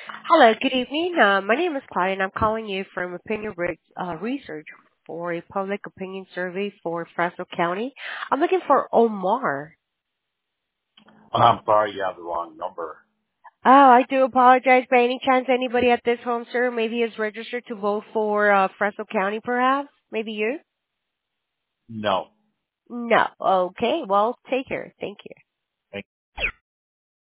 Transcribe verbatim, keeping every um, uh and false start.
Hello, good evening. Uh, my name is Claudia, and I'm calling you from Opinion Re- uh, Research for a public opinion survey for Fresno County. I'm looking for Omar. I'm sorry, you have the wrong number. Oh, I do apologize. By any chance, anybody at this home, sir, maybe is registered to vote for uh, Fresno County, perhaps? Maybe you? No. No. Okay. Well, take care. Thank you.